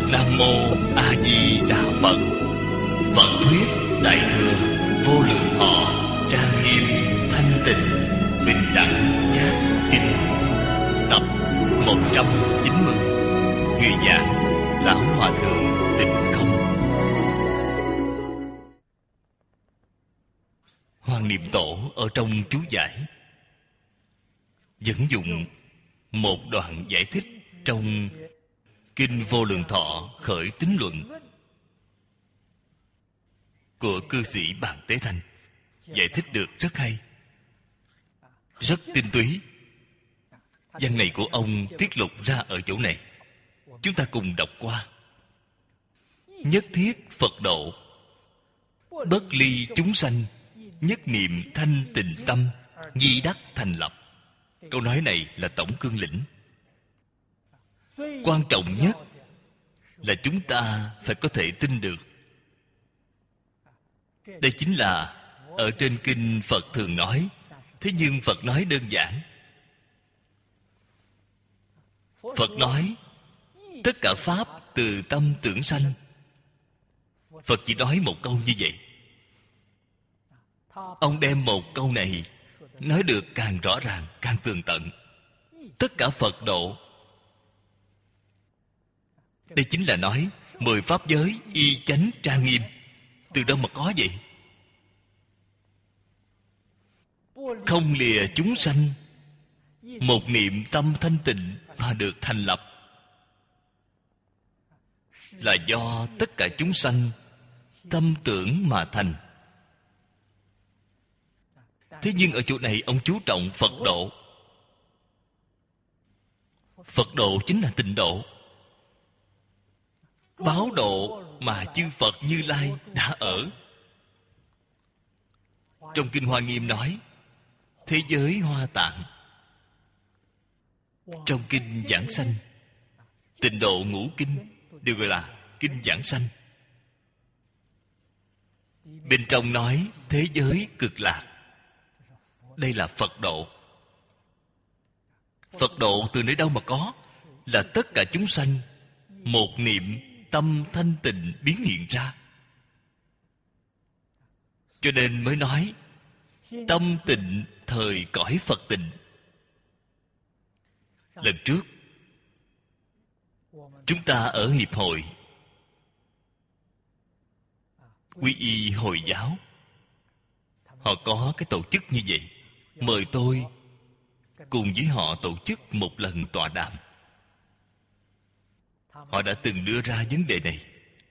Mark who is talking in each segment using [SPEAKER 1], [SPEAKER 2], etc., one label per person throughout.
[SPEAKER 1] Nam mô A Di Đà Phật. Phật thuyết Đại thừa Vô Lượng Thọ trang nghiêm thanh tịnh bình đẳng giác kinh, tập 190. Người giảng Lão Hòa Thượng Tịnh Không. Hoàng Niệm Tổ ở trong chú giải dẫn dụng một đoạn giải thích trong Kinh Vô Lượng Thọ Khởi Tín Luận của cư sĩ Bàn Tế Thanh, giải thích được rất hay, rất tinh túy. Văn này của ông tiết lộ ra ở chỗ này, chúng ta cùng đọc qua. Nhất thiết Phật độ, bất ly chúng sanh, nhất niệm thanh tịnh tâm, di đắc thành lập. Câu nói này là tổng cương lĩnh. Quan trọng nhất là chúng ta phải có thể tin được. Đây chính là ở trên kinh Phật thường nói, thế nhưng Phật nói đơn giản. Phật nói tất cả pháp từ tâm tưởng sanh. Phật chỉ nói một câu như vậy. Ông đem một câu này nói được càng rõ ràng, càng tường tận. Tất cả Phật độ, đây chính là nói 10 pháp giới y chánh trang nghiêm. Từ đâu mà có vậy? Không lìa chúng sanh, một niệm tâm thanh tịnh mà được thành lập, là do tất cả chúng sanh tâm tưởng mà thành. Thế nhưng ở chỗ này ông chú trọng Phật độ. Phật độ chính là tịnh độ, báo độ mà chư Phật Như Lai đã ở. Trong Kinh Hoa Nghiêm nói thế giới Hoa Tạng. Trong Kinh Giảng Sanh, Tịnh Độ Ngũ Kinh đều gọi là Kinh Giảng Sanh. Bên trong nói thế giới Cực Lạc. Đây là Phật độ. Phật độ từ nơi đâu mà có? Là tất cả chúng sanh một niệm tâm thanh tịnh biến hiện ra. Cho nên mới nói tâm tịnh thời cõi Phật tịnh. Lần trước chúng ta ở hiệp hội Quy Y Hồi giáo, họ có cái tổ chức như vậy, mời tôi cùng với họ tổ chức một lần tọa đàm. Họ đã từng đưa ra vấn đề này.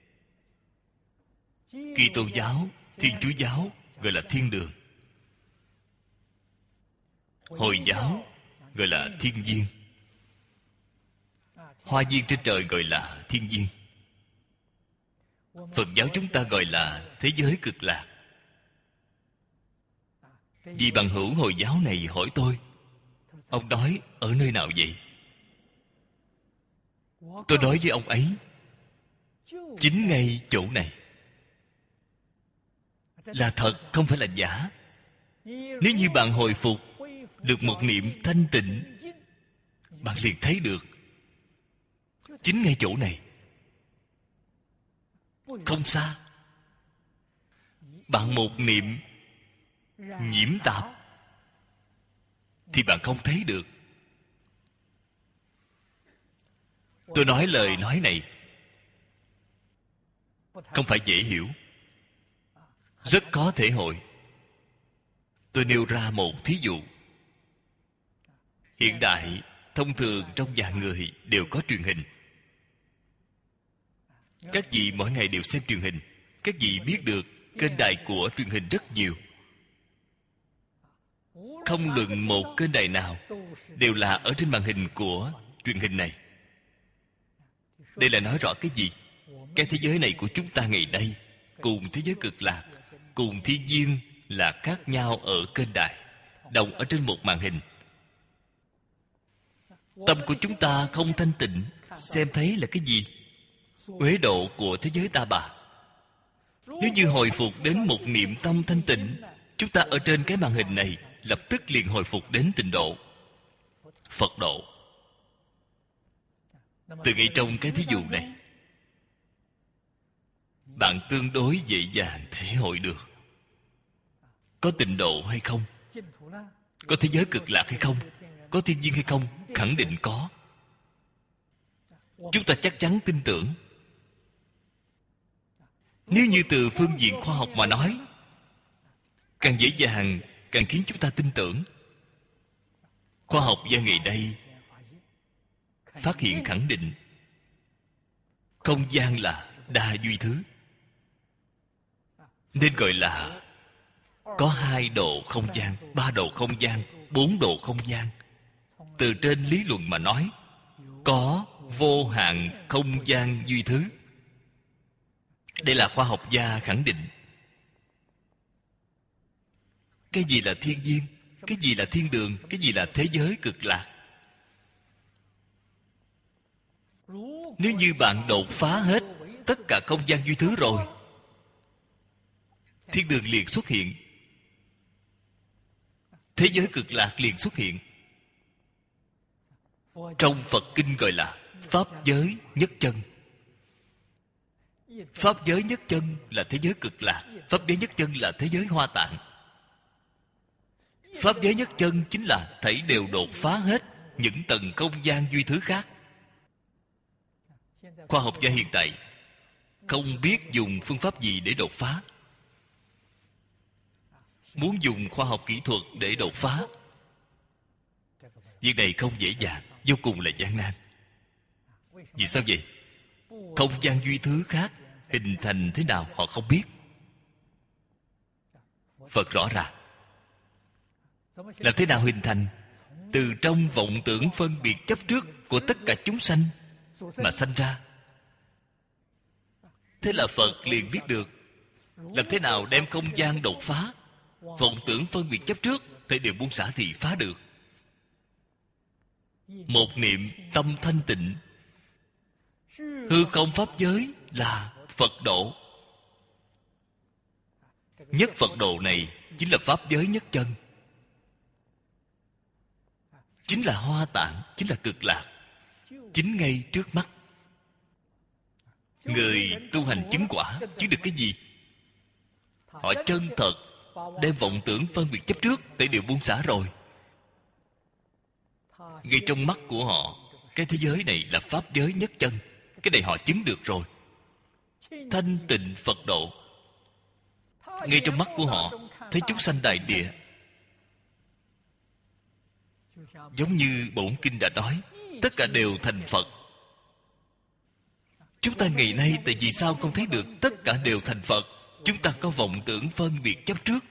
[SPEAKER 1] Kitô giáo, Thiên Chúa giáo gọi là thiên đường, Hồi giáo gọi là thiên viên, Hoa viên trên trời gọi là thiên viên, Phật giáo chúng ta gọi là thế giới Cực Lạc. Vì bằng hữu Hồi giáo này hỏi tôi, ông nói ở nơi nào vậy? Tôi nói với ông ấy, chính ngay chỗ này. Là thật, không phải là giả. Nếu như bạn hồi phục được một niệm thanh tịnh, bạn liền thấy được chính ngay chỗ này, không xa. Bạn một niệm nhiễm tạp thì bạn không thấy được. Tôi nói lời nói này không phải dễ hiểu, rất khó thể hội. Tôi nêu ra một thí dụ. Hiện đại thông thường trong nhà người đều có truyền hình. Các vị mỗi ngày đều xem truyền hình. Các vị biết được kênh đài của truyền hình rất nhiều. Không luận một kênh đài nào đều là ở trên màn hình của truyền hình này. Đây là nói rõ cái gì? Cái thế giới này của chúng ta ngày nay cùng thế giới Cực Lạc, cùng thiên viên là khác nhau ở kênh đài, đồng ở trên một màn hình. Tâm của chúng ta không thanh tịnh, xem thấy là cái gì? Uế độ của thế giới ta bà. Nếu như hồi phục đến một niệm tâm thanh tịnh, chúng ta ở trên cái màn hình này lập tức liền hồi phục đến tịnh độ, Phật độ. Từ ngay trong cái thí dụ này, bạn tương đối dễ dàng thể hội được. Có tịnh độ hay không? Có thế giới cực lạc hay không? Có thiên nhiên hay không? Khẳng định có. Chúng ta chắc chắn tin tưởng. Nếu như từ phương diện khoa học mà nói, càng dễ dàng, càng khiến chúng ta tin tưởng. Khoa học gia ngày đây phát hiện khẳng định không gian là đa duy thứ, nên gọi là có 2 độ không gian, 3 độ không gian, 4 độ không gian. Từ trên lý luận mà nói, có vô hạn không gian duy thứ. Đây là khoa học gia khẳng định. Cái gì là thiên nhiên? Cái gì là thiên đường? Cái gì là thế giới cực lạc? Nếu như bạn đột phá hết tất cả không gian duy thứ rồi, thiên đường liền xuất hiện, thế giới cực lạc liền xuất hiện. Trong Phật kinh gọi là pháp giới nhất chân. Pháp giới nhất chân là thế giới cực lạc, pháp giới nhất chân là thế giới Hoa Tạng. Pháp giới nhất chân chính là thảy đều đột phá hết những tầng không gian duy thứ khác. Khoa học gia hiện tại không biết dùng phương pháp gì để đột phá. Muốn dùng khoa học kỹ thuật để đột phá, việc này không dễ dàng, vô cùng là gian nan. Vì sao vậy? Không gian duy thứ khác hình thành thế nào họ không biết. Phật rõ ràng. Làm thế nào hình thành? Từ trong vọng tưởng phân biệt chấp trước của tất cả chúng sanh mà sanh ra. Thế là Phật liền biết được làm thế nào đem không gian đột phá. Vọng tưởng phân biệt chấp trước thì đều buông xả thì phá được. Một niệm tâm thanh tịnh, hư không pháp giới là Phật độ. Nhất Phật độ này chính là pháp giới nhất chân, chính là Hoa Tạng, chính là cực lạc, chính ngay trước mắt. Người tu hành chứng quả chứng được cái gì? Họ chân thật đem vọng tưởng phân biệt chấp trước để đều buông xả rồi. Ngay trong mắt của họ, cái thế giới này là pháp giới nhất chân. Cái này họ chứng được rồi. Thanh tịnh Phật độ. Ngay trong mắt của họ thấy chúng sanh đại địa. Giống như bổn kinh đã nói, tất cả đều thành Phật. Chúng ta ngày nay tại vì sao không thấy được tất cả đều thành Phật? Chúng ta có vọng tưởng phân biệt chấp trước.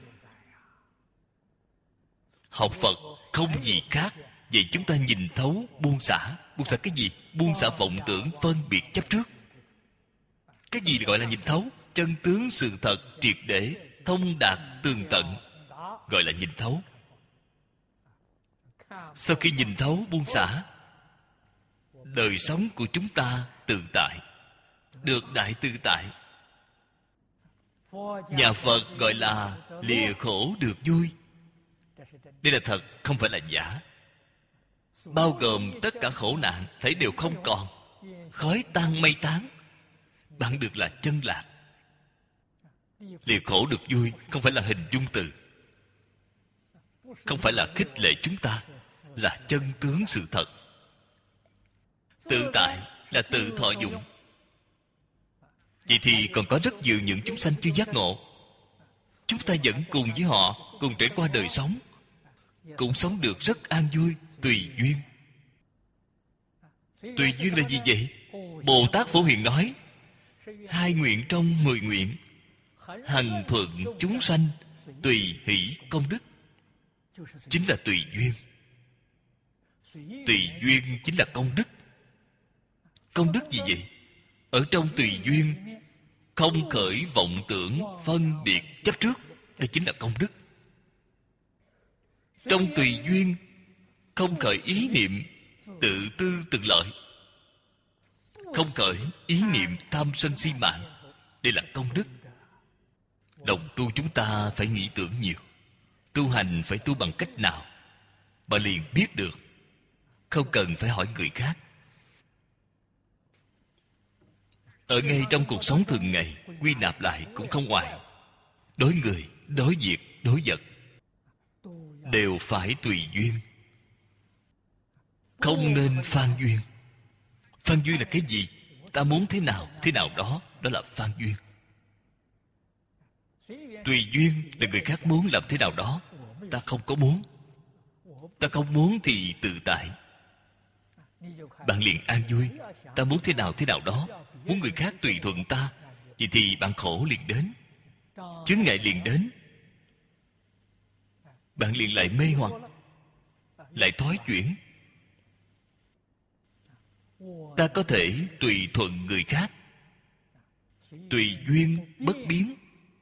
[SPEAKER 1] Học Phật không gì khác. Vậy chúng ta nhìn thấu, buông xả. Buông xả cái gì? Buông xả vọng tưởng phân biệt chấp trước. Cái gì gọi là nhìn thấu? Chân tướng sự thật triệt để, thông đạt tường tận, gọi là nhìn thấu. Sau khi nhìn thấu, buông xả, đời sống của chúng ta tự tại, được đại tự tại. Nhà Phật gọi là lìa khổ được vui. Đây là thật, không phải là giả. Bao gồm tất cả khổ nạn thấy đều không còn, khói tan mây tán, bạn được là chân lạc. Lìa khổ được vui không phải là hình dung từ, không phải là khích lệ chúng ta, là chân tướng sự thật. Tự tại là tự thọ dụng. Vậy thì còn có rất nhiều những chúng sanh chưa giác ngộ. Chúng ta vẫn cùng với họ cùng trải qua đời sống, cũng sống được rất an vui, tùy duyên. Tùy duyên là gì vậy? Bồ Tát Phổ Hiền nói, 2 nguyện trong 10 nguyện, hằng thuận chúng sanh, tùy hỷ công đức. Chính là tùy duyên. Tùy duyên chính là công đức. Công đức gì vậy? Ở trong tùy duyên không khởi vọng tưởng phân biệt chấp trước, đây chính là công đức. Trong tùy duyên không khởi ý niệm tự tư tự lợi, không khởi ý niệm tham sân si mạng, đây là công đức. Đồng tu chúng ta phải nghĩ tưởng nhiều. Tu hành phải tu bằng cách nào? Bạn liền biết được, không cần phải hỏi người khác. ở ngay trong cuộc sống thường ngày, quy nạp lại cũng không ngoài. Đối người, đối việc, đối vật đều phải tùy duyên, không nên phan duyên. Phan duyên là cái gì? Ta muốn thế nào đó, đó là phan duyên. Tùy duyên là người khác muốn làm thế nào đó, ta không có muốn. Ta không muốn thì tự tại, bạn liền an vui. Ta muốn thế nào đó, muốn người khác tùy thuận ta, vậy thì bạn khổ liền đến, chướng ngại liền đến. Bạn liền lại mê hoặc, lại thoái chuyển. Ta có thể tùy thuận người khác, tùy duyên bất biến.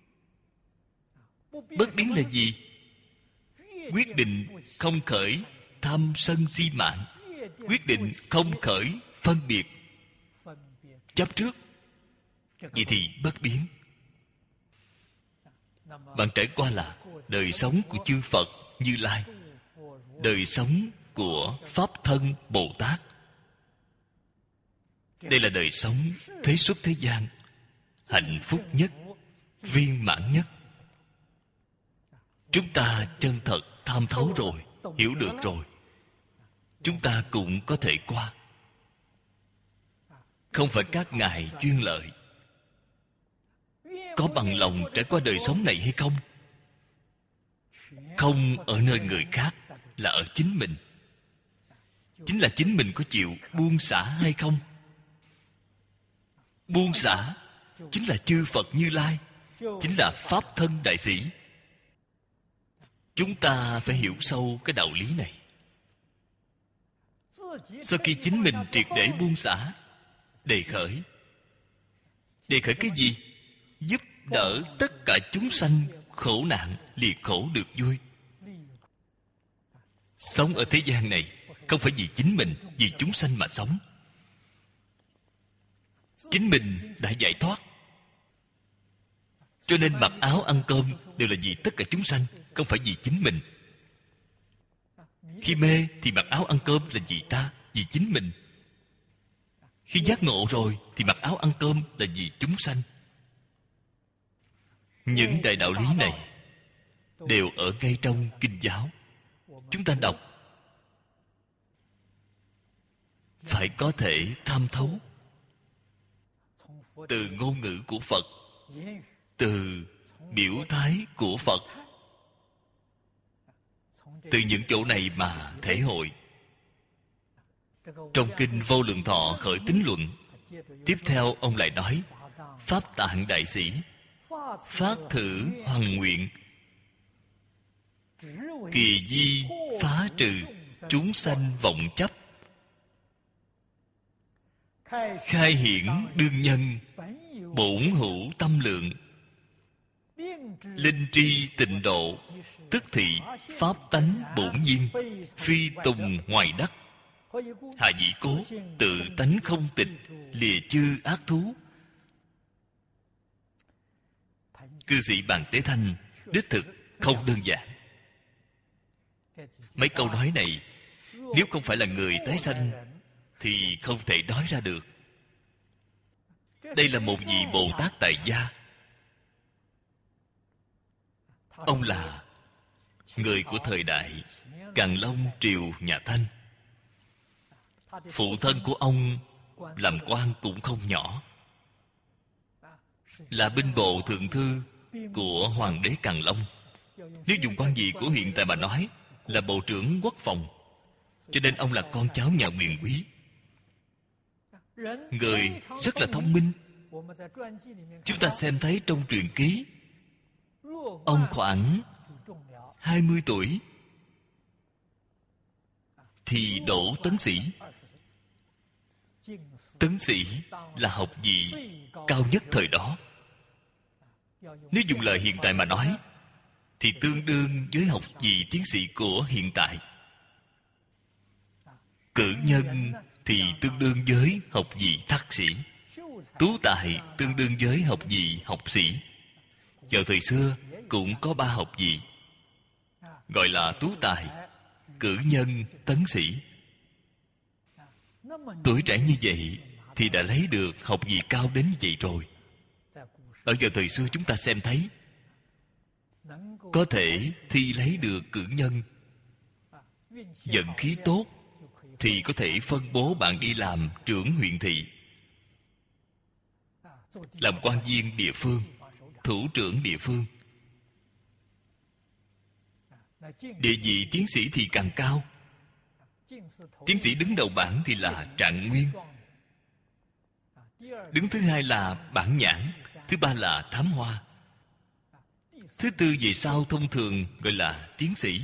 [SPEAKER 1] Bất biến là gì? Quyết định không khởi tham sân si mạng, quyết định không khởi phân biệt chấp trước, vậy thì bất biến. Bạn trải qua là đời sống của chư Phật Như Lai, đời sống của Pháp Thân Bồ Tát. Đây là đời sống thế xuất thế gian hạnh phúc nhất, viên mãn nhất. Chúng ta chân thật tham thấu rồi, hiểu được rồi, chúng ta cũng có thể qua. Không phải các ngài duyên lợi. Có bằng lòng trải qua đời sống này hay không? Không ở nơi người khác, là ở chính mình. Chính là chính mình có chịu buông xả hay không? Buông xả chính là chư Phật Như Lai, chính là Pháp Thân Đại Sĩ. Chúng ta phải hiểu sâu cái đạo lý này. Sau khi chính mình triệt để buông xả, đề khởi cái gì? Giúp đỡ tất cả chúng sanh khổ nạn liệt khổ được vui. Sống ở thế gian này không phải vì chính mình, vì chúng sanh mà sống. Chính mình đã giải thoát, cho nên mặc áo ăn cơm đều là vì tất cả chúng sanh, không phải vì chính mình. Khi mê thì mặc áo ăn cơm là vì ta, vì chính mình. Khi giác ngộ rồi thì mặc áo ăn cơm là vì chúng sanh. Những đại đạo lý này đều ở ngay trong kinh giáo. Chúng ta đọc phải có thể tham thấu từ ngôn ngữ của Phật, từ biểu thái của Phật, từ những chỗ này mà thể hội. Trong kinh Vô Lượng Thọ Khởi Tín Luận, tiếp theo ông lại nói: Pháp Tạng Đại Sĩ phát thử hoằng nguyện, kỳ di phá trừ chúng sanh vọng chấp, khai hiển đương nhân bổn hữu tâm lượng, linh tri tịnh độ, tức thị pháp tánh bổn nhiên, phi tùng ngoài đắc, hạ dĩ cố tự tánh không tịch, lìa chư ác thú. Cư sĩ Bàn Tế Thanh đích thực không đơn giản. Mấy câu nói này nếu không phải là người tái sanh thì không thể nói ra được. Đây là một vị Bồ Tát tại gia. Ông là người của thời đại Càn Long triều nhà Thanh. Phụ thân của ông làm quan cũng không nhỏ, là binh bộ thượng thư của Hoàng đế Càn Long. Nếu dùng quan vị của hiện tại mà nói, là bộ trưởng quốc phòng. Cho nên ông là con cháu nhà quyền quý, người rất là thông minh. Chúng ta xem thấy trong truyện ký, ông khoảng 20 tuổi thì đỗ tấn sĩ. Tấn sĩ là học vị cao nhất thời đó. Nếu dùng lời hiện tại mà nói thì tương đương với học vị tiến sĩ của hiện tại. Cử nhân thì tương đương với học vị thạc sĩ. Tú tài tương đương với học vị học sĩ. Vào thời xưa cũng có 3 học vị, gọi là tú tài, cử nhân, tấn sĩ. Tuổi trẻ như vậy thì đã lấy được học vị cao đến như vậy rồi. Ở vào thời xưa chúng ta xem thấy, có thể thi lấy được cử nhân, vận khí tốt, thì có thể phân bố bạn đi làm trưởng huyện thị, làm quan viên địa phương, thủ trưởng địa phương. Địa vị tiến sĩ thì càng cao. Tiến sĩ đứng đầu bảng thì là trạng nguyên, đứng thứ hai là bản nhãn, thứ ba là thám hoa, thứ tư về sau thông thường gọi là tiến sĩ.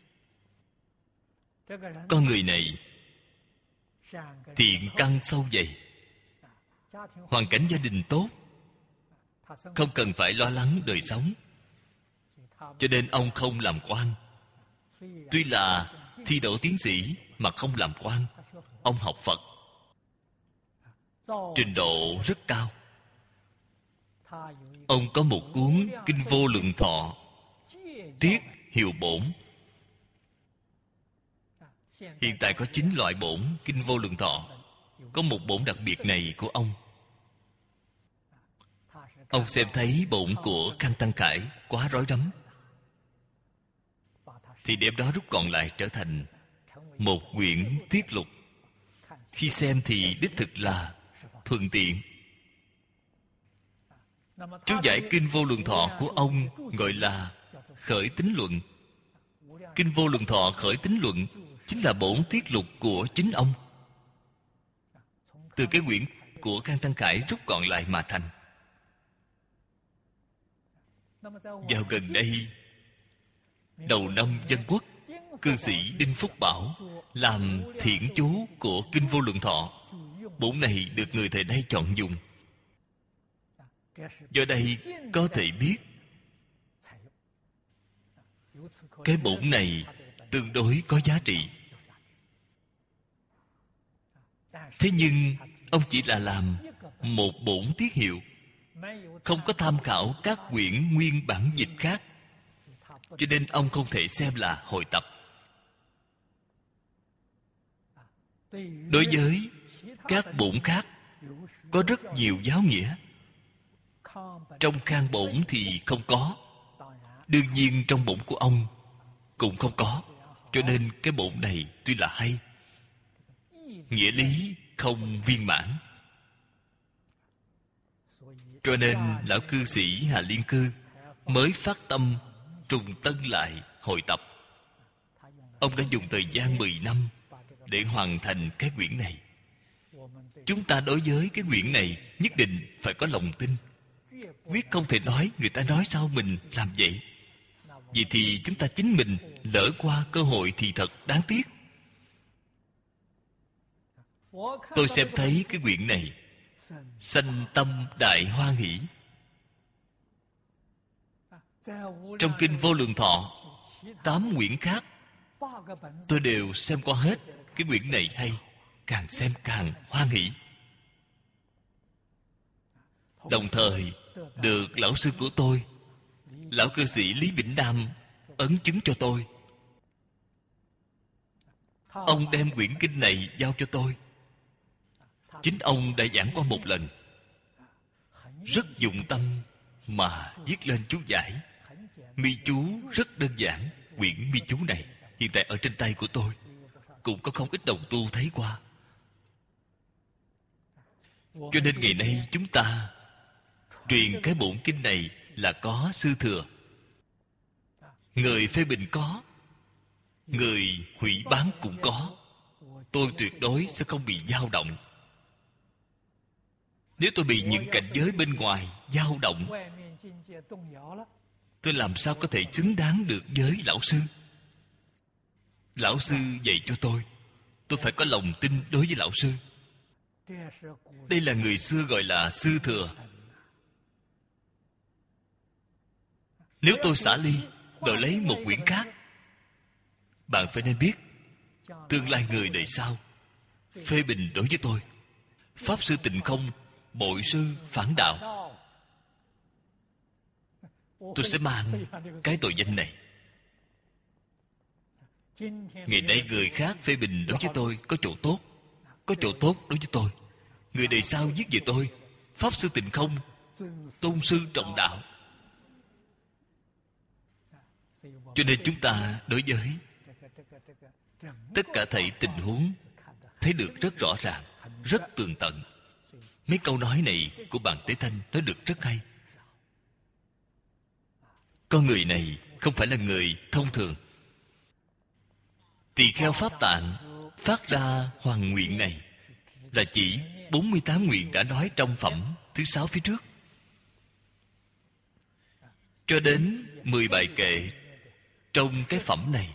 [SPEAKER 1] Con người này thiện căn sâu dày, hoàn cảnh gia đình tốt, không cần phải lo lắng đời sống, cho nên ông không làm quan. Tuy là thi đỗ tiến sĩ mà không làm quan, ông học Phật, trình độ rất cao. Ông có một cuốn Kinh Vô Lượng Thọ, Tiết Hiệu Bổn. Hiện tại có 9 loại bổn Kinh Vô Lượng Thọ. Có một bổn đặc biệt này của ông. Ông xem thấy bổn của Khang Tăng Khải quá rối rắm, thì đem đó rút gọn lại trở thành một quyển tiết lục. Khi xem thì đích thực là thuận tiện. Chú giải Kinh Vô Lượng Thọ của ông gọi là Khởi Tín Luận. Kinh Vô Lượng Thọ Khởi Tín Luận chính là bổn tiết lục của chính ông, từ cái quyển của Khang Tăng Khải rút gọn lại mà thành. Vào gần đây, đầu năm Dân Quốc, cư sĩ Đinh Phúc Bảo làm thiện chú của Kinh Vô Lượng Thọ. Bổn này được người thời nay chọn dùng. Do đây có thể biết cái bổn này tương đối có giá trị. Thế nhưng ông chỉ là làm một bổn tiết hiệu, không có tham khảo các quyển nguyên bản dịch khác, cho nên ông không thể xem là hội tập. Đối với các bổn khác có rất nhiều giáo nghĩa, trong Khang Bổn thì không có, đương nhiên trong bổn của ông cũng không có. Cho nên cái bổn này tuy là hay, nghĩa lý không viên mãn. Cho nên lão cư sĩ Hà Liên Cư mới phát tâm trùng tân lại hội tập. Ông đã dùng thời gian 10 năm để hoàn thành cái quyển này. Chúng ta đối với cái quyển này nhất định phải có lòng tin, quyết không thể nói người ta nói sao mình làm vậy. Vậy thì chúng ta chính mình lỡ qua cơ hội thì thật đáng tiếc. Tôi xem thấy cái quyển này, sanh tâm đại hoan hỷ. Trong Kinh Vô Lượng Thọ 8 quyển khác tôi đều xem qua hết. Cái quyển này hay, càng xem càng hoan hỷ. Đồng thời được lão sư của tôi, lão cư sĩ Lý Bỉnh Nam ấn chứng cho tôi. Ông đem quyển kinh này giao cho tôi. Chính ông đã giảng qua một lần, rất dụng tâm mà viết lên chú giải. Mi chú rất đơn giản. Quyển mi chú này hiện tại ở trên tay của tôi, cũng có không ít đồng tu thấy qua. Cho nên ngày nay chúng ta truyền cái bổn kinh này là có sư thừa. Người phê bình có, người hủy bán cũng có. Tôi tuyệt đối sẽ không bị dao động. Nếu tôi bị những cảnh giới bên ngoài dao động, tôi làm sao có thể xứng đáng được với lão sư? Lão sư dạy cho tôi phải có lòng tin đối với lão sư. Đây là người xưa gọi là sư thừa. Nếu tôi xả ly đổi lấy một quyển khác, bạn phải nên biết tương lai người đời sau phê bình đối với tôi: Pháp sư Tịnh Không bội sư phản đạo. Tôi sẽ mang cái tội danh này. Ngày nay người khác phê bình đối với tôi có chỗ tốt, có chỗ tốt đối với tôi, người đời sau viết về tôi: Pháp Sư Tịnh Không, tôn sư trọng đạo. Cho nên chúng ta đối với tất cả thảy tình huống thấy được rất rõ ràng, rất tường tận. Mấy câu nói này của bạn Tế Thanh nói được rất hay. Con người này không phải là người thông thường. Tỳ kheo Pháp Tạng phát ra hoàng nguyện này là chỉ 48 nguyện đã nói trong phẩm thứ 6 phía trước, cho đến 10 bài kệ trong cái phẩm này.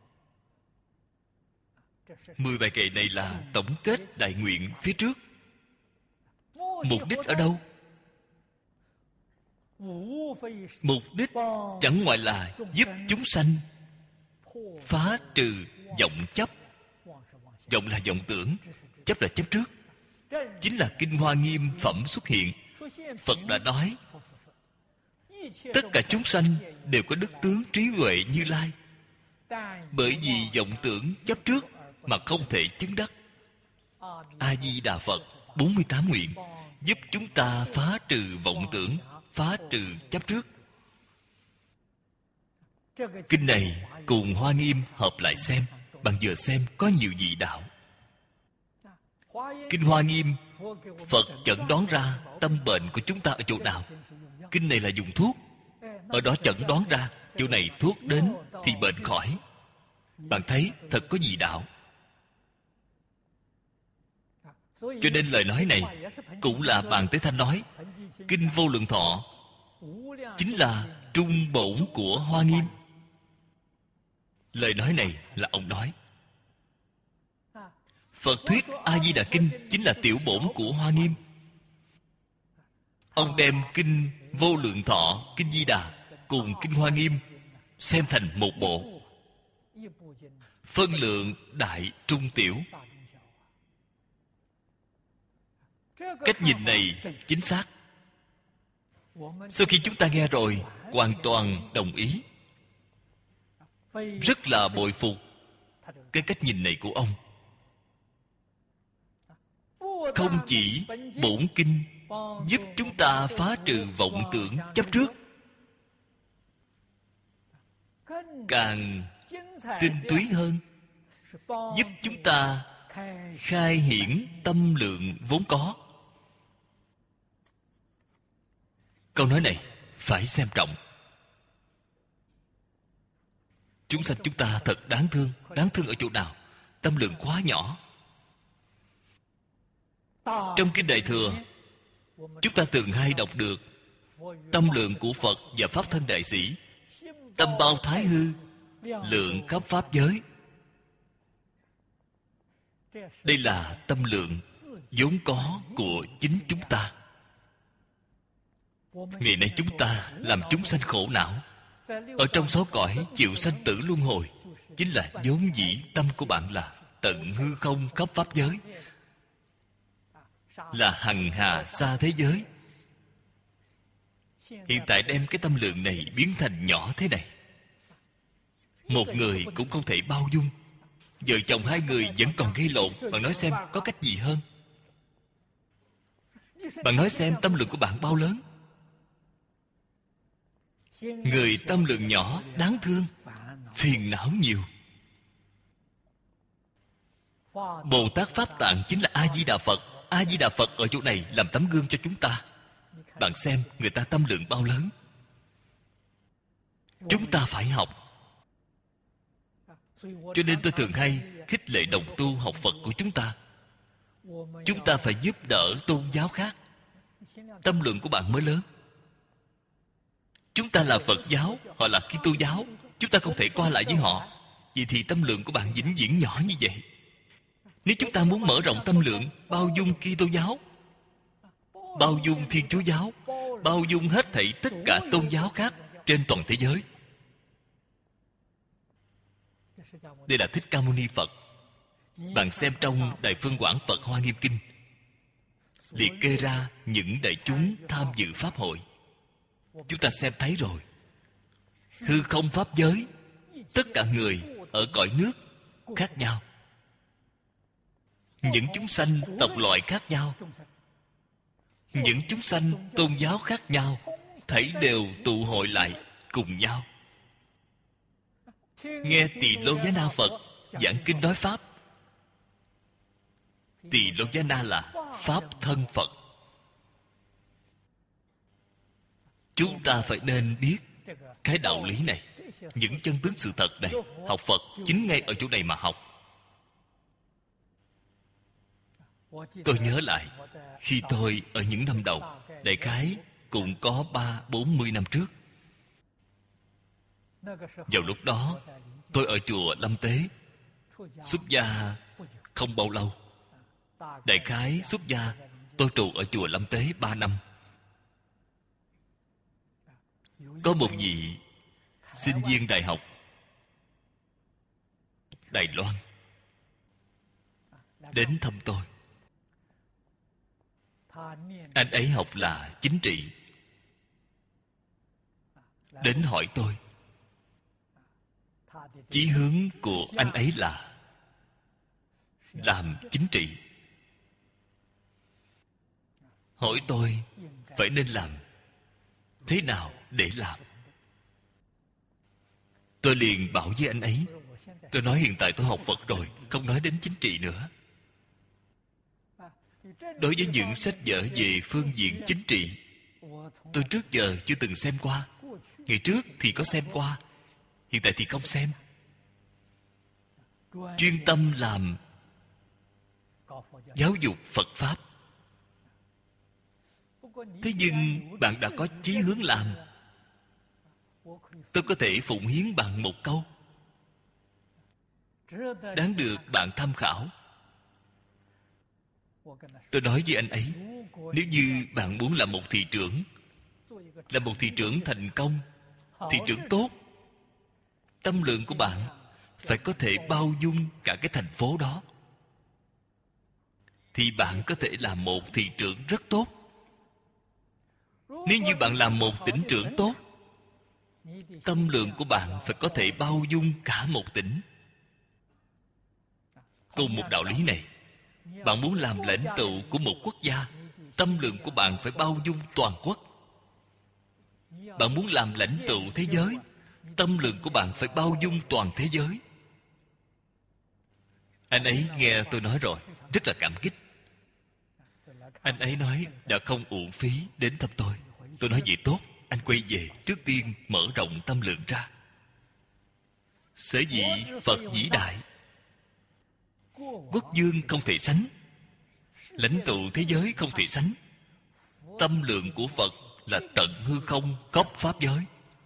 [SPEAKER 1] 10 bài kệ này là tổng kết đại nguyện phía trước. Mục đích ở đâu? Mục đích chẳng ngoại là giúp chúng sanh phá trừ vọng chấp. Vọng là vọng tưởng, chấp là chấp trước. Chính là Kinh Hoa Nghiêm phẩm xuất hiện. Phật đã nói tất cả chúng sanh đều có đức tướng trí huệ Như Lai, bởi vì vọng tưởng chấp trước mà không thể chứng đắc. A Di Đà Phật 48 nguyện giúp chúng ta phá trừ vọng tưởng, phá trừ chấp trước. Kinh này cùng Hoa Nghiêm hợp lại xem, bạn vừa xem có nhiều vị đạo. Kinh Hoa Nghiêm, Phật chẩn đoán ra tâm bệnh của chúng ta ở chỗ nào. Kinh này là dùng thuốc, ở đó chẩn đoán ra chỗ này thuốc đến thì bệnh khỏi. Bạn thấy thật có vị đạo. Cho nên lời nói này cũng là bạn Tế Thanh nói. Kinh Vô Lượng Thọ chính là trung bổn của Hoa Nghiêm. Lời nói này là ông nói. Phật thuyết A Di Đà Kinh chính là tiểu bổn của Hoa Nghiêm. Ông đem Kinh Vô Lượng Thọ, Kinh Di Đà cùng Kinh Hoa Nghiêm xem thành một bộ, phân lượng đại trung tiểu. Cách nhìn này chính xác. Sau khi chúng ta nghe rồi, hoàn toàn đồng ý, rất là bội phục cái cách nhìn này của ông. Không chỉ bổn kinh giúp chúng ta phá trừ vọng tưởng chấp trước, càng tinh túy hơn, giúp chúng ta khai hiển tâm lượng vốn có. Câu nói này phải xem trọng. Chúng sanh chúng ta thật đáng thương. Đáng thương ở chỗ nào? Tâm lượng quá nhỏ. Trong Kinh Đại Thừa, chúng ta thường hay đọc được tâm lượng của Phật và Pháp Thân Đại Sĩ. Tâm bao thái hư, lượng khắp pháp giới. Đây là tâm lượng vốn có của chính chúng ta. Ngày nay chúng ta làm chúng sanh khổ não, ở trong sáu cõi chịu sanh tử luân hồi, chính là vốn dĩ tâm của bạn là tận hư không khắp pháp giới, là hằng hà xa thế giới. Hiện tại đem cái tâm lượng này biến thành nhỏ thế này, một người cũng không thể bao dung. Vợ chồng hai người vẫn còn gây lộn. Bạn nói xem có cách gì hơn? Bạn nói xem tâm lượng của bạn bao lớn. Người tâm lượng nhỏ đáng thương, phiền não nhiều. Bồ Tát Pháp Tạng chính là A Di Đà Phật. A Di Đà Phật ở chỗ này làm tấm gương cho chúng ta. Bạn xem người ta tâm lượng bao lớn. Chúng ta phải học. Cho nên tôi thường hay khích lệ đồng tu học Phật của chúng ta. Chúng ta phải giúp đỡ tôn giáo khác, tâm lượng của bạn mới lớn. Chúng ta là Phật giáo, họ là Kitô giáo, chúng ta không thể qua lại với họ. Vậy thì tâm lượng của bạn vĩnh viễn nhỏ như vậy. Nếu chúng ta muốn mở rộng tâm lượng, bao dung Kitô giáo, bao dung Thiên Chúa giáo, bao dung hết thảy tất cả tôn giáo khác trên toàn thế giới. Đây là Thích Ca Mâu Ni Phật. Bạn xem trong Đại Phương Quảng Phật Hoa Nghiêm Kinh, liệt kê ra những đại chúng tham dự pháp hội. Chúng ta xem thấy rồi. Hư không pháp giới, tất cả người ở cõi nước khác nhau. những chúng sanh tộc loại khác nhau, những chúng sanh tôn giáo khác nhau, thảy đều tụ hội lại cùng nhau, nghe Tỳ Lô Giá Na Phật giảng kinh nói pháp. Tỳ Lô Giá Na là pháp thân Phật. Chúng ta phải nên biết cái đạo lý này, những chân tướng sự thật này. Học Phật chính ngay ở chỗ này mà học. Tôi nhớ lại, khi tôi ở những năm đầu, đại khái cũng có 30-40 năm trước, vào lúc đó tôi ở chùa Lâm Tế, xuất gia không bao lâu. Đại khái xuất gia tôi trụ ở chùa Lâm Tế 3 năm. Có một vị sinh viên đại học Đài Loan đến thăm tôi. Anh ấy học là chính trị. Đến hỏi tôi, chí hướng của anh ấy là làm chính trị. Hỏi tôi phải nên làm thế nào để làm. Tôi liền bảo với anh ấy, tôi nói hiện tại tôi học Phật rồi, không nói đến chính trị nữa. Đối với những sách vở về phương diện chính trị, tôi trước giờ chưa từng xem qua. Ngày trước thì có xem qua, hiện tại thì không xem. Chuyên tâm làm giáo dục Phật Pháp. Thế nhưng bạn đã có chí hướng làm, tôi có thể phụng hiến bạn một câu, đáng được bạn tham khảo. Tôi nói với anh ấy, nếu như bạn muốn làm một thị trưởng, là một thị trưởng thành công, thị trưởng tốt, tâm lượng của bạn phải có thể bao dung cả cái thành phố đó, thì bạn có thể làm một thị trưởng rất tốt. Nếu như bạn làm một tỉnh trưởng tốt, tâm lượng của bạn phải có thể bao dung cả một tỉnh. Cùng một đạo lý này, bạn muốn làm lãnh tụ của một quốc gia, tâm lượng của bạn phải bao dung toàn quốc. Bạn muốn làm lãnh tụ thế giới, tâm lượng của bạn phải bao dung toàn thế giới. Anh ấy nghe tôi nói rồi, rất là cảm kích. Anh ấy nói đã không uổng phí đến thăm tôi. Tôi nói vậy tốt, anh quay về trước tiên mở rộng tâm lượng ra. Sở dĩ Phật vĩ đại, quốc vương không thể sánh, lãnh tụ thế giới không thể sánh. Tâm lượng của Phật là tận hư không khắp pháp giới.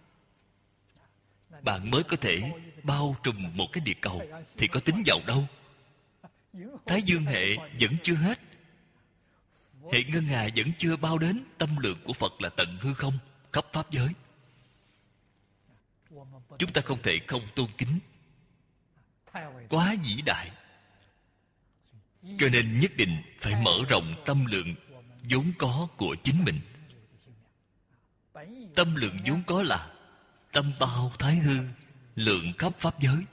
[SPEAKER 1] Bạn mới có thể bao trùm một cái địa cầu, thì có tính vào đâu. Thái dương hệ vẫn chưa hết, hệ ngân hà vẫn chưa bao đến. Tâm lượng của Phật là tận hư không khắp pháp giới. Chúng ta không thể không tôn kính, quá vĩ đại. Cho nên nhất định phải mở rộng tâm lượng vốn có của chính mình. Tâm lượng vốn có là tâm bao thái hư, lượng khắp pháp giới.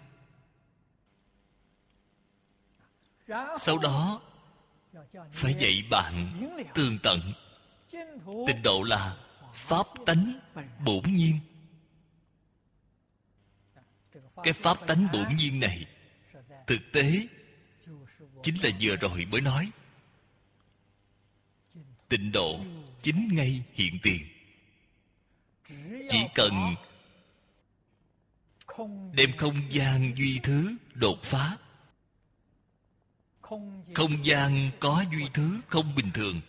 [SPEAKER 1] Sau đó phải dạy bạn tường tận. Tịnh độ là pháp tánh bổn nhiên. Cái pháp tánh bổn nhiên này thực tế chính là vừa rồi mới nói. Tịnh độ chính ngay hiện tiền. Chỉ cần đem không gian duy thứ đột phá. Không gian có duy thứ không bình thường.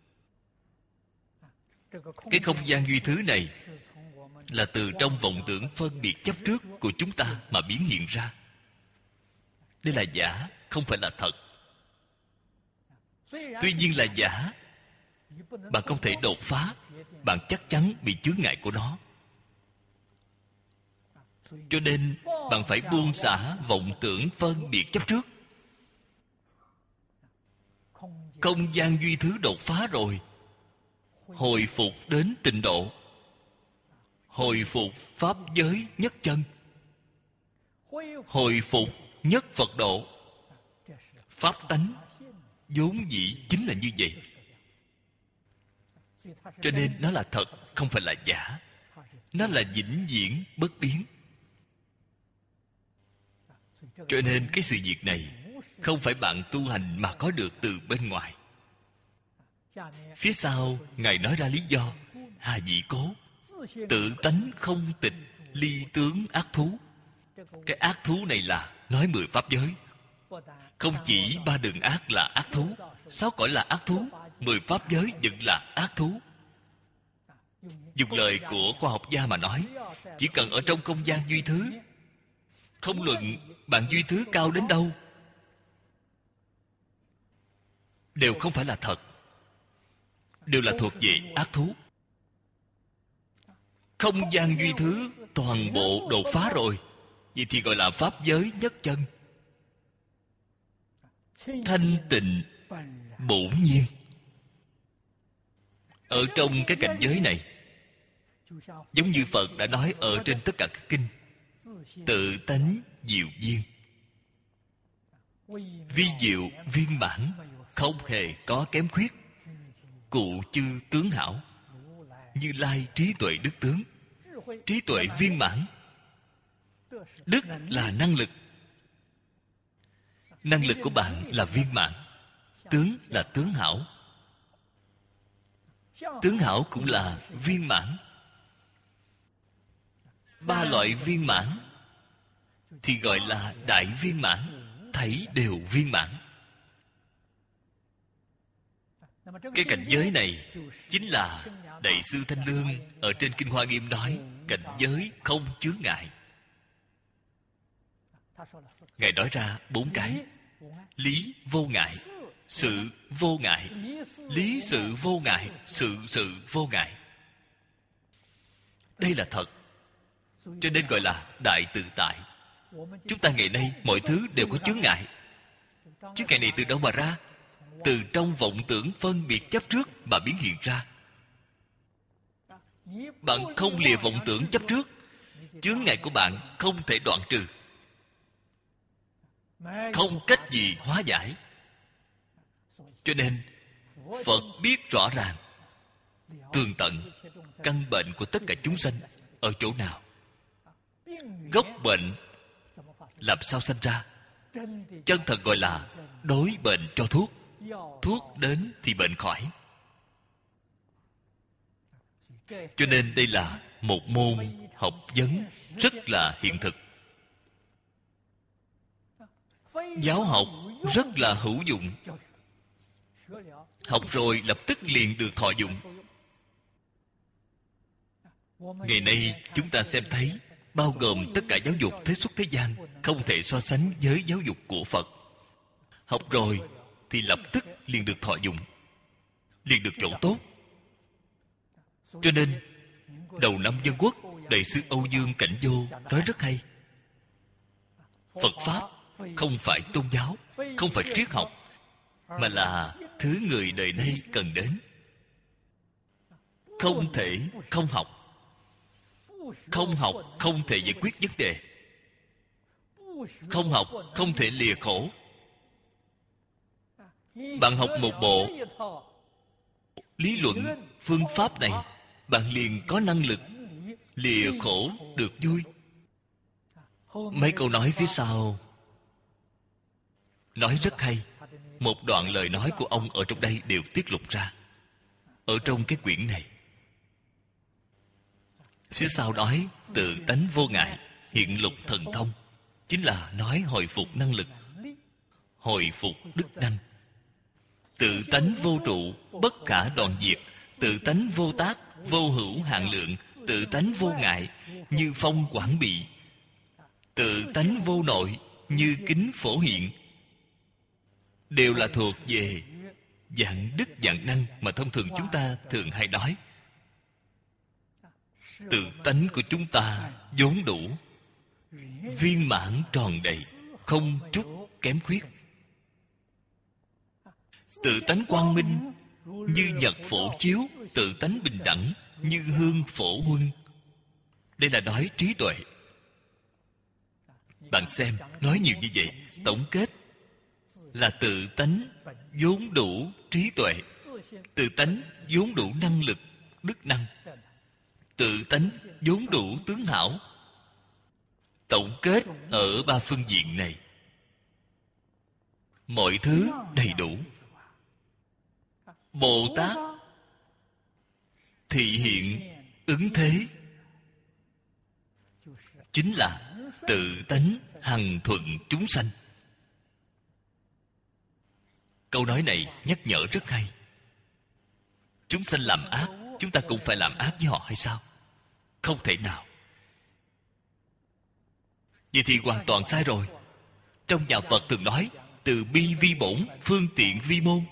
[SPEAKER 1] Cái không gian duy thứ này là từ trong vọng tưởng phân biệt chấp trước của chúng ta mà biến hiện ra. Đây là giả, không phải là thật. Tuy nhiên là giả, bạn không thể đột phá, bạn chắc chắn bị chướng ngại của nó. Cho nên bạn phải buông xả vọng tưởng phân biệt chấp trước. Không gian duy thứ đột phá rồi, hồi phục đến tịnh độ, hồi phục pháp giới nhất chân, hồi phục nhất Phật độ. Pháp tánh vốn dĩ chính là như vậy. Cho nên nó là thật, không phải là giả. Nó là vĩnh viễn bất biến. Cho nên cái sự việc này không phải bạn tu hành mà có được từ bên ngoài. Phía sau Ngài nói ra lý do: hà dĩ cố, tự tánh không tịch, ly tướng ác thú. Cái ác thú này là nói 10 pháp giới. Không chỉ 3 đường ác là ác thú, 6 cõi là ác thú, 10 pháp giới vẫn là ác thú. Dùng lời của khoa học gia mà nói, chỉ cần ở trong không gian duy thứ, không luận bạn duy thứ cao đến đâu, đều không phải là thật, đều là thuộc về ác thú. Không gian duy thứ toàn bộ đột phá rồi, vậy thì gọi là pháp giới nhất chân, thanh tịnh bổn nhiên. Ở trong cái cảnh giới này, giống như Phật đã nói ở trên tất cả các kinh, tự tánh diệu duyên, vi diệu viên mãn, không hề có kém khuyết, cụ chư tướng hảo. Như Lai trí tuệ đức tướng. Trí tuệ viên mãn. Đức là năng lực. Năng lực của bạn là viên mãn. Tướng là tướng hảo. Tướng hảo cũng là viên mãn. 3 loại viên mãn thì gọi là đại viên mãn. Thảy đều viên mãn. Cái cảnh giới này chính là Đại sư Thanh Lương ở trên Kinh Hoa Nghiêm nói cảnh giới không chướng ngại. Ngài nói ra 4 cái: lý vô ngại, sự vô ngại, lý sự vô ngại, sự vô ngại. Đây là thật, cho nên gọi là đại tự tại. Chúng ta ngày nay mọi thứ đều có chướng ngại. Chướng ngại này từ đâu mà ra? Từ trong vọng tưởng phân biệt chấp trước mà biến hiện ra. Bạn không lìa vọng tưởng chấp trước, chướng ngại của bạn không thể đoạn trừ, không cách gì hóa giải. Cho nên Phật biết rõ ràng tường tận căn bệnh của tất cả chúng sanh ở chỗ nào, gốc bệnh làm sao sanh ra. Chân thật gọi là đối bệnh cho thuốc. Thuốc đến thì bệnh khỏi. Cho nên đây là một môn học vấn rất là hiện thực. Giáo học rất là hữu dụng. Học rồi lập tức liền được thọ dụng. Ngày nay chúng ta xem thấy, bao gồm tất cả giáo dục thế xuất thế gian, không thể so sánh với giáo dục của Phật. Học rồi thì lập tức liền được thọ dụng, liền được chỗ tốt. Cho nên đầu năm Dân Quốc, Đại sư Âu Dương Cảnh Vô nói rất hay: Phật Pháp không phải tôn giáo, không phải triết học, mà là thứ người đời nay cần đến. Không thể không học. Không học không thể giải quyết vấn đề. Không học không thể lìa khổ. Bạn học một bộ lý luận phương pháp này, bạn liền có năng lực lìa khổ được vui. Mấy câu nói phía sau nói rất hay. Một đoạn lời nói của ông ở trong đây đều tiết lộ ra ở trong cái quyển này. Phía sau nói tự tánh vô ngại, hiện lục thần thông, chính là nói hồi phục năng lực, hồi phục đức năng. Tự tánh vô trụ, bất khả đoạn diệt. Tự tánh vô tác, vô hữu hạn lượng. Tự tánh vô ngại, như phong quảng bị. Tự tánh vô nội, như kính phổ hiện. Đều là thuộc về dạng đức dạng năng mà thông thường chúng ta thường hay nói. Tự tánh của chúng ta vốn đủ, viên mãn tròn đầy, không chút kém khuyết. Tự tánh quang minh, như nhật phổ chiếu. Tự tánh bình đẳng, như hương phổ huân. Đây là nói trí tuệ. Bạn xem, nói nhiều như vậy, tổng kết là tự tánh vốn đủ trí tuệ, tự tánh vốn đủ năng lực, đức năng, tự tánh vốn đủ tướng hảo. Tổng kết ở ba phương diện này, mọi thứ đầy đủ. Bồ Tát thị hiện ứng thế, chính là tự tánh hằng thuận chúng sanh. Câu nói này nhắc nhở rất hay. Chúng sanh làm ác, chúng ta cũng phải làm ác với họ hay sao? Không thể nào. Vậy thì hoàn toàn sai rồi. Trong nhà Phật thường nói từ bi vi bổn, phương tiện vi môn.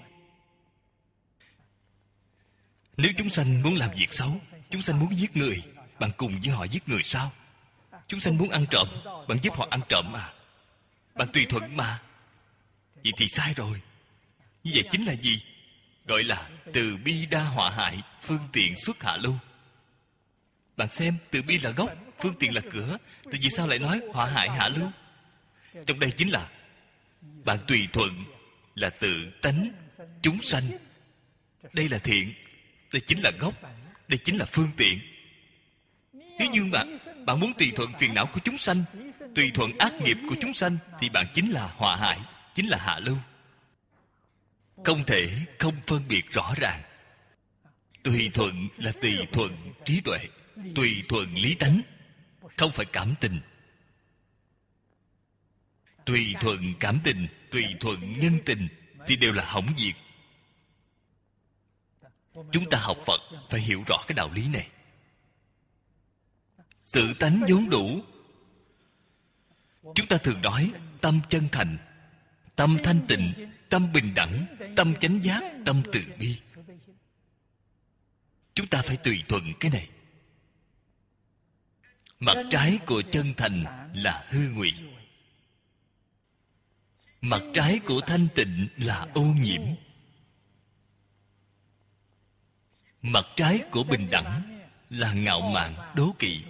[SPEAKER 1] Nếu chúng sanh muốn làm việc xấu, chúng sanh muốn giết người, bạn cùng với họ giết người sao? Chúng sanh muốn ăn trộm, bạn giúp họ ăn trộm mà. Bạn tùy thuận mà. Vậy thì sai rồi. Như vậy chính là gì? Gọi là từ bi đa họa hại, phương tiện xuất hạ lưu. Bạn xem, từ bi là gốc, phương tiện là cửa, thì vì sao lại nói họa hại hạ lưu? Trong đây chính là bạn tùy thuận là tự tánh chúng sanh. Đây là thiện, đây chính là gốc, đây chính là phương tiện. Nếu như bạn muốn tùy thuận phiền não của chúng sanh, tùy thuận ác nghiệp của chúng sanh, thì bạn chính là họa hại, chính là hạ lưu. Không thể không phân biệt rõ ràng. Tùy thuận là tùy thuận trí tuệ, tùy thuận lý tánh, không phải cảm tình. Tùy thuận cảm tình, tùy thuận nhân tình thì đều là hỏng việc. Chúng ta học Phật phải hiểu rõ cái đạo lý này. Tự tánh vốn đủ. Chúng ta thường nói tâm chân thành, tâm thanh tịnh, tâm bình đẳng, tâm chánh giác, tâm từ bi. Chúng ta phải tùy thuận cái này. Mặt trái của chân thành là hư ngụy. Mặt trái của thanh tịnh là ô nhiễm. Mặt trái của bình đẳng là ngạo mạn, đố kỵ.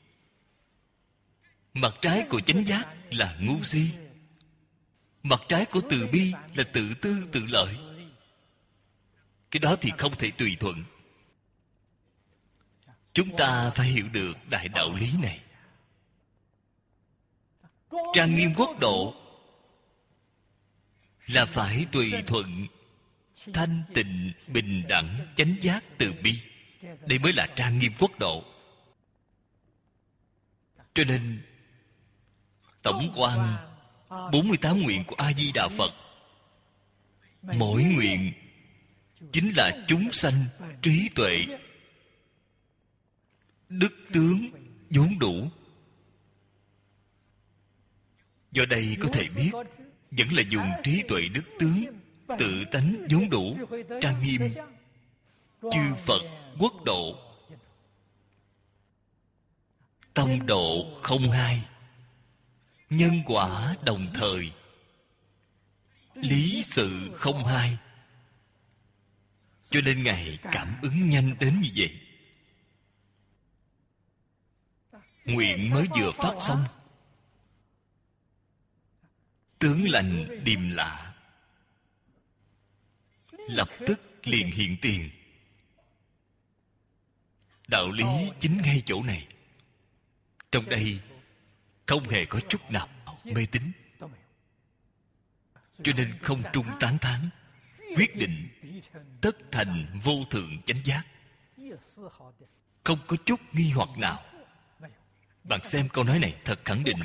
[SPEAKER 1] Mặt trái của chánh giác là ngu si. Mặt trái của từ bi là tự tư tự lợi. Cái đó thì không thể tùy thuận. Chúng ta phải hiểu được đại đạo lý này. Trang nghiêm quốc độ là phải tùy thuận thanh tịnh, bình đẳng, chánh giác, từ bi. Đây mới là trang nghiêm quốc độ. Cho nên tổng quan 48 nguyện của A Di Đà Phật, mỗi nguyện chính là chúng sanh trí tuệ, đức tướng vốn đủ. Do đây có thể biết, vẫn là dùng trí tuệ đức tướng, tự tánh vốn đủ, trang nghiêm chư Phật quốc độ. Tâm độ không hai, nhân quả đồng thời, lý sự không hai. Cho nên Ngài cảm ứng nhanh đến như vậy. Nguyện mới vừa phát xong, tướng lành điềm lạ lập tức liền hiện tiền. Đạo lý chính ngay chỗ này. Trong đây không hề có chút nào mê tín. Cho nên không trung tán thán, quyết định tất thành vô thượng chánh giác. Không có chút nghi hoặc nào. Bạn xem câu nói này thật khẳng định.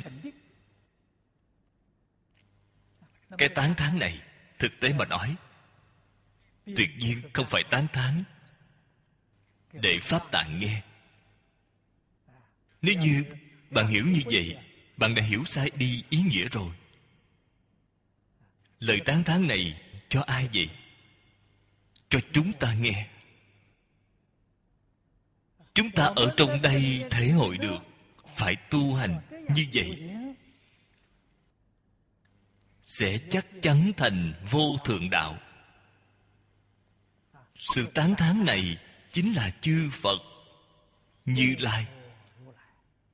[SPEAKER 1] Cái tán thán này thực tế mà nói, tuyệt nhiên không phải tán thán để Pháp Tạng nghe. Nếu như bạn hiểu như vậy, bạn đã hiểu sai đi ý nghĩa rồi. Lời tán thán này cho ai vậy? Cho chúng ta nghe. Chúng ta ở trong đây thể hội được phải tu hành như vậy, sẽ chắc chắn thành vô thượng đạo. Sự tán thán này chính là chư Phật Như Lai,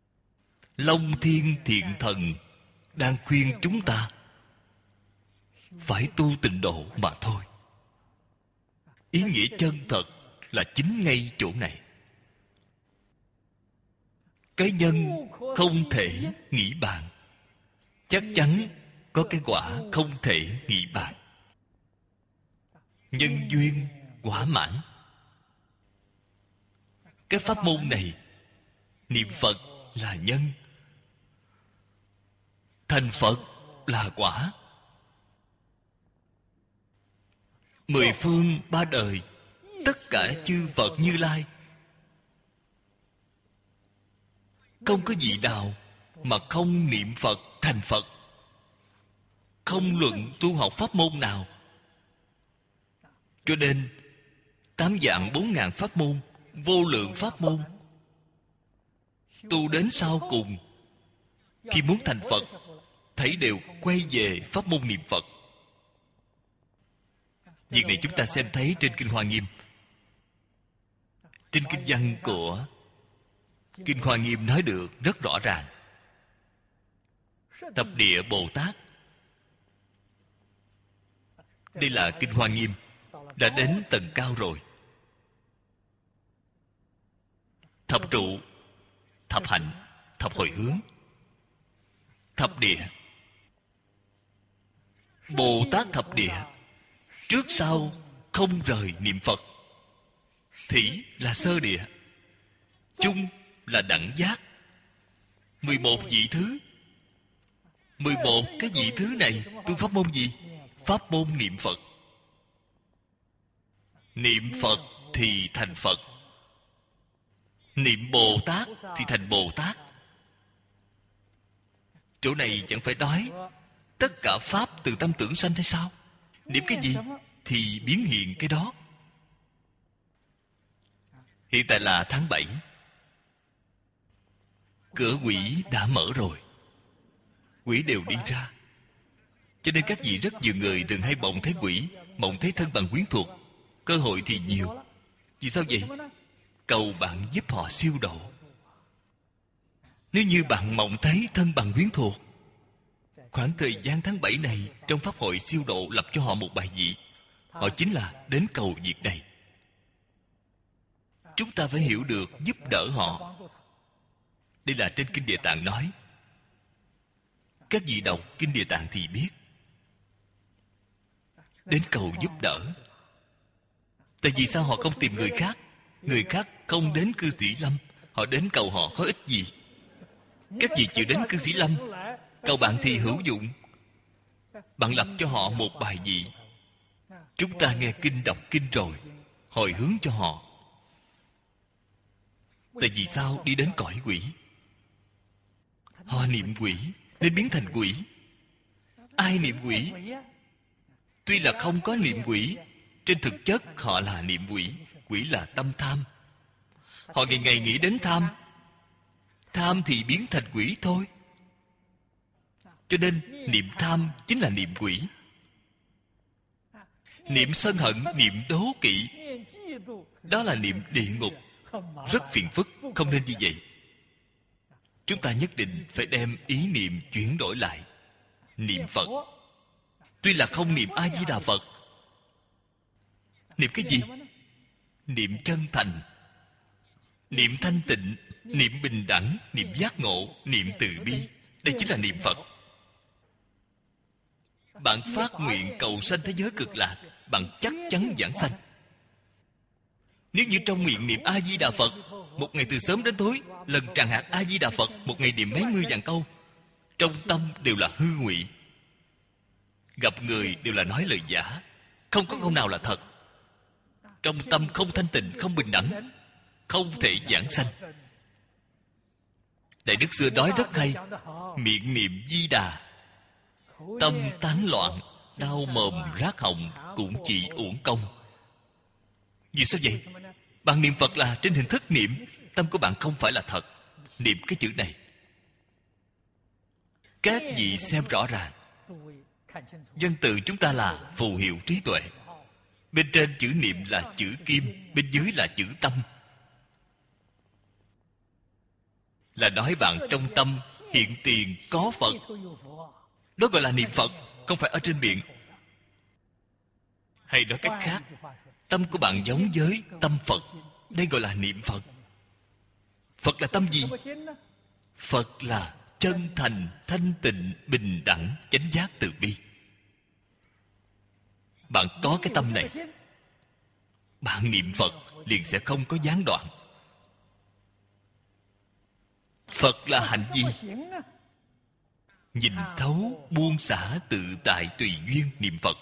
[SPEAKER 1] Long Thiên Thiện Thần đang khuyên chúng ta phải tu tịnh độ mà thôi. Ý nghĩa chân thật là chính ngay chỗ này. Cái nhân không thể nghĩ bàn, chắc chắn có cái quả không thể nghĩ bàn. Nhân duyên quả mãn. Cái pháp môn này, niệm Phật là nhân, thành Phật là quả. Mười phương ba đời, tất cả chư Phật Như Lai, không có vị nào mà không niệm Phật thành Phật. Không luận tu học pháp môn nào. Cho nên 8 vạn 4 ngàn pháp môn, vô lượng pháp môn, tu đến sau cùng, khi muốn thành Phật, thấy đều quay về pháp môn niệm Phật. Việc này chúng ta xem thấy trên Kinh Hoa Nghiêm. Trên kinh văn của Kinh Hoa Nghiêm nói được rất rõ ràng. Thập địa Bồ Tát, đây là Kinh Hoa Nghiêm, đã đến tầng cao rồi. Thập trụ, thập hạnh, thập hồi hướng, thập địa. Bồ Tát thập địa, trước sau không rời niệm Phật. Thỉ là sơ địa, chung là đẳng giác. 11 vị thứ. 11 cái vị thứ này tu pháp môn gì? Pháp môn niệm Phật. Niệm Phật thì thành Phật, niệm Bồ Tát thì thành Bồ Tát. Chỗ này chẳng phải nói tất cả pháp từ tâm tưởng sanh hay sao? Niệm cái gì thì biến hiện cái đó. Hiện tại là tháng 7, cửa quỷ đã mở rồi, quỷ đều đi ra. Cho nên các vị rất nhiều người thường hay mộng thấy quỷ, mộng thấy thân bằng quyến thuộc. Cơ hội thì nhiều. Vì sao vậy? Cầu bạn giúp họ siêu độ. Nếu như bạn mộng thấy thân bằng quyến thuộc, khoảng thời gian tháng 7 này, trong pháp hội siêu độ lập cho họ một bài vị. Họ chính là đến cầu việc này. Chúng ta phải hiểu được giúp đỡ họ. Đây là trên Kinh Địa Tạng nói. Các vị đọc Kinh Địa Tạng thì biết. Đến cầu giúp đỡ. Tại vì sao họ không tìm người khác? Người khác không đến cư sĩ Lâm, họ đến cầu họ có ích gì? Các vị chịu đến cư sĩ Lâm, cầu bạn thì hữu dụng. Bạn lập cho họ một bài vị. Chúng ta nghe kinh đọc kinh rồi, hồi hướng cho họ. Tại vì sao đi đến cõi quỷ? Họ niệm quỷ nên biến thành quỷ. Ai niệm quỷ? Tuy là không có niệm quỷ, trên thực chất họ là niệm quỷ. Quỷ là tâm tham. Họ ngày ngày nghĩ đến tham. Tham thì biến thành quỷ thôi. Cho nên niệm tham chính là niệm quỷ. Niệm sân hận, niệm đố kỵ, đó là niệm địa ngục. Rất phiền phức, không nên như vậy. Chúng ta nhất định phải đem ý niệm chuyển đổi lại. Niệm Phật. Tuy là không niệm A-di-đà Phật, niệm cái gì? Niệm chân thành, niệm thanh tịnh, niệm bình đẳng, niệm giác ngộ, niệm từ bi. Đây chính là niệm Phật. Bạn phát nguyện cầu sanh thế giới cực lạc, bạn chắc chắn vãng sanh. Nếu như trong nguyện niệm A-di-đà Phật, một ngày từ sớm đến tối, lần tràng hạt A-di-đà Phật, một ngày niệm mấy mươi vạn câu, trong tâm đều là hư ngụy. Gặp người đều là nói lời giả, không có câu nào là thật. Trong tâm không thanh tịnh, không bình đẳng, không thể vãng sanh. Đại Đức xưa nói rất hay: miệng niệm Di Đà, tâm tán loạn, đau mồm rát họng cũng chỉ uổng công. Vì sao vậy? Bạn niệm Phật là trên hình thức niệm, tâm của bạn không phải là thật. Niệm cái chữ này, các vị xem rõ ràng. Văn tự chúng ta là phù hiệu trí tuệ. Bên trên chữ niệm là chữ kim, bên dưới là chữ tâm. Là nói bạn trong tâm hiện tiền có Phật. Đó gọi là niệm Phật, không phải ở trên miệng. Hay nói cách khác, tâm của bạn giống với tâm Phật. Đây gọi là niệm Phật. Phật là tâm gì? Phật là chân thành, thanh tịnh, bình đẳng, chánh giác từ bi. Bạn có cái tâm này, bạn niệm Phật liền sẽ không có gián đoạn. Phật là hạnh gì? Nhìn thấu, buông xả, tự tại, tùy duyên niệm Phật.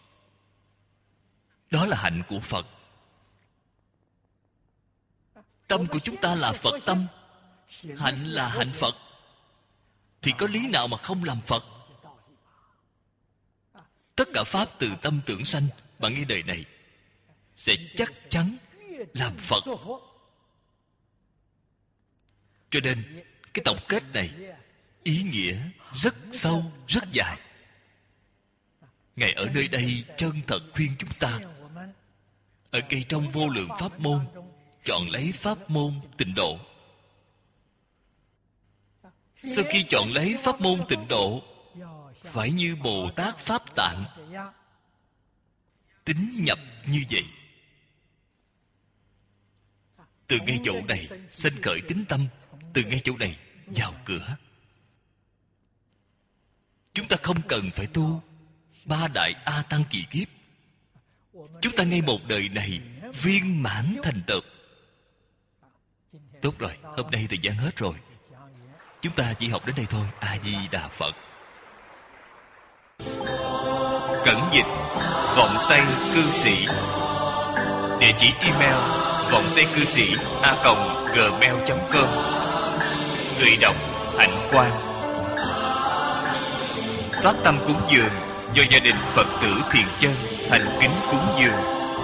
[SPEAKER 1] Đó là hạnh của Phật. Tâm của chúng ta là Phật tâm, hạnh là hạnh Phật, thì có lý nào mà không làm Phật? Tất cả pháp từ tâm tưởng sanh, bạn nghe đời này sẽ chắc chắn làm Phật. Cho nên cái tổng kết này ý nghĩa rất sâu, rất dài. Ngài ở nơi đây chân thật khuyên chúng ta, ở ngay trong vô lượng pháp môn, chọn lấy pháp môn tịnh độ. Sau khi chọn lấy pháp môn tịnh độ, phải như Bồ Tát Pháp Tạng, tín nhập như vậy. Từ ngay chỗ này sinh khởi tín tâm, từ ngay chỗ này vào cửa. Chúng ta không cần phải tu 3 đại A Tăng kỳ kiếp. Chúng ta ngay một đời này viên mãn thành tựu. Tốt rồi, hôm nay thời gian hết rồi, chúng ta chỉ học đến đây thôi. A Di Đà Phật. Cẩn dịch Vọng Tây Cư Sĩ. Địa chỉ email vọng tây cư sĩ @gmail.com. Người đọc Hạnh Quang. Phát tâm cúng dường do gia đình Phật tử Thiện Chân thành kính cúng dường.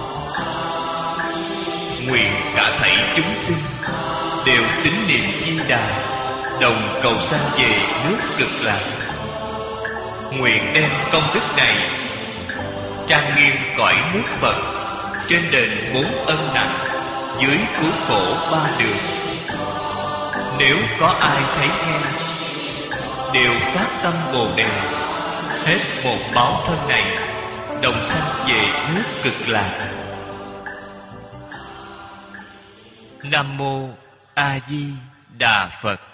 [SPEAKER 1] Nguyện cả thảy chúng sinh đều tín niệm Di Đà, đồng cầu sanh về nước Cực Lạc. Nguyện đem công đức này trang nghiêm cõi nước Phật, trên đền 4 ân nặng, dưới cứu khổ 3 đường. Nếu có ai thấy nghe, đều phát tâm Bồ Đề, hết một báo thân này, đồng sanh về nước Cực Lạc. Nam mô A Di Đà Phật.